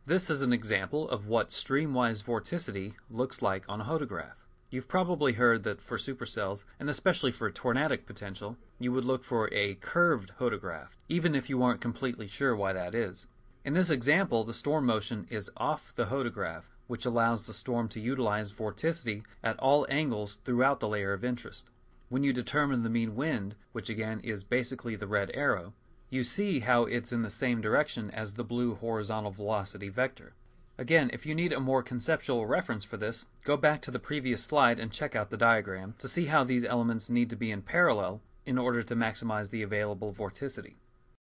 This is an example of what streamwise vorticity looks like on a hodograph. You've probably heard that for supercells, and especially for tornadic potential, you would look for a curved hodograph, even if you aren't completely sure why that is. In this example, the storm motion is off the hodograph, which allows the storm to utilize vorticity at all angles throughout the layer of interest. When you determine the mean wind, which again is basically the red arrow, you see how it's in the same direction as the blue horizontal velocity vector. Again, if you need a more conceptual reference for this, go back to the previous slide and check out the diagram to see how these elements need to be in parallel in order to maximize the available vorticity.